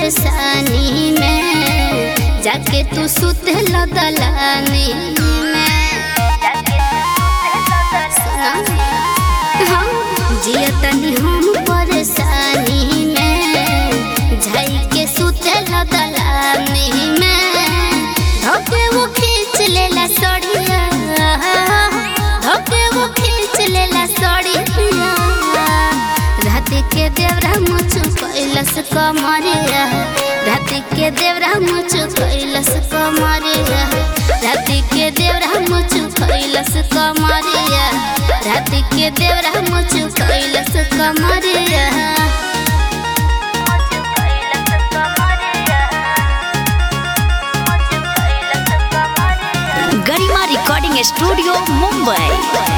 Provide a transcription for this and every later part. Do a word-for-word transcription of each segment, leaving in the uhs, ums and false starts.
परेशानी में, जाके तू सुतल दलानी में। हाँ, जिया तनी हम परेशानी में, जाई के सुतल दलानी में। धोके वो खींच लेला सड़िया, धोके वो खींच लेला सड़िया। राति के देवरा मुझ कैलस कमरिया, राति के देवरा मुझ कैलस कमरिया, राति के देवरा मुझ कैलस कमरिया, राति के देवरा मुझ कैलस कमरिया। Garima recording studio Mumbai.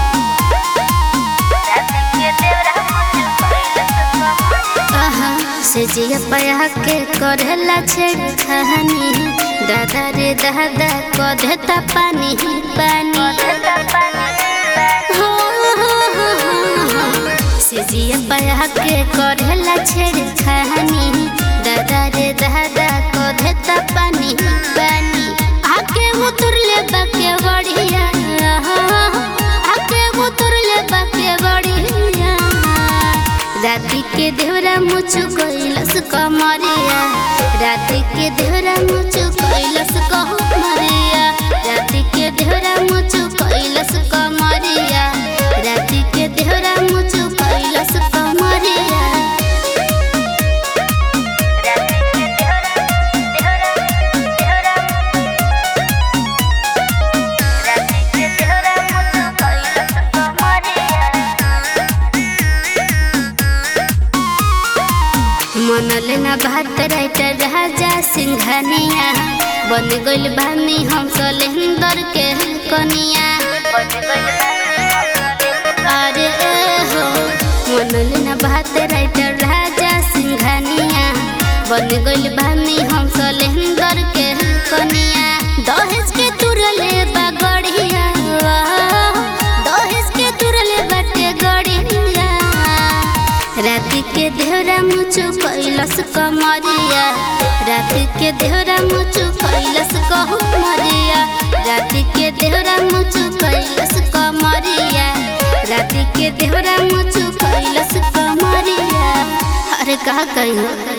से जिया पया के करेला छेड़खानी, दादा रे दादा को देता पानी पानी। हो हो हो हो से जिया पया के करेला छेड़खानी, दादा रे दादा को देता पानी पानी। आके उतर ले बाके बढ़िया, आके उतर ले बाके बढ़िया। राति के देवरा मुझ कैलस कमरिया, राति के देवरा मुझ कैलस कमरिया, राति के देवरा मुझ कैलस कमरिया, राति के देवरा मुझ कैलस कमरिया। मन लेना भात राइटर राजा सिंघानिया, बन गइल बानी हम सलेंदर के कनिया। अरे हो मन लेना भात राइटर राजा सिंघानिया, बन गइल बानी हम सलेंदर के कनिया। दहेज के तुरले बागड़िया, दहेज के तुरले बाटे गड़िया। राति के देवरा मुझ कैलस कमरिया, राति के देवरा मुझ कैलस कमरिया, राति के देवरा मुझ कैलस कमरिया, राति के देवरा मुझ कैलस कमरिया। अरे कहा कही